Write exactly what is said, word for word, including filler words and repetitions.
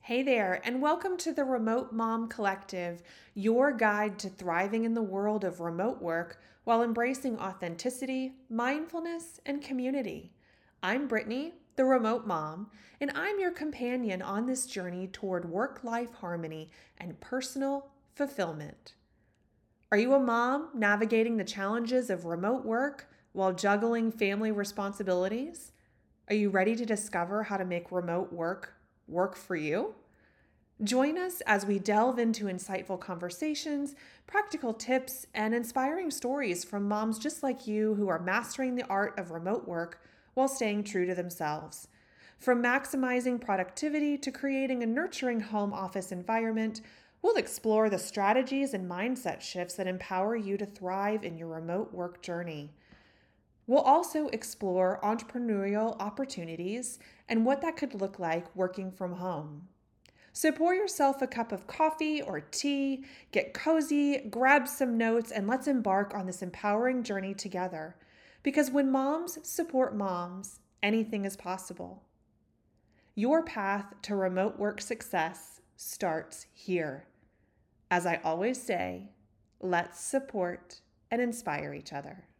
Hey there, and welcome to the Remote Mom Collective, your guide to thriving in the world of remote work while embracing authenticity, mindfulness, and community. I'm Brittany, the Remote Mom, and I'm your companion on this journey toward work-life harmony and personal fulfillment. Are you a mom navigating the challenges of remote work while juggling family responsibilities? Are you ready to discover how to make remote work work for you? Join us as we delve into insightful conversations, practical tips, and inspiring stories from moms just like you who are mastering the art of remote work while staying true to themselves. From maximizing productivity to creating a nurturing home office environment, we'll explore the strategies and mindset shifts that empower you to thrive in your remote work journey. We'll also explore entrepreneurial opportunities and what that could look like working from home. So pour yourself a cup of coffee or tea, get cozy, grab some notes, and let's embark on this empowering journey together. Because when moms support moms, anything is possible. Your path to remote work success starts here. As I always say, let's support and inspire each other.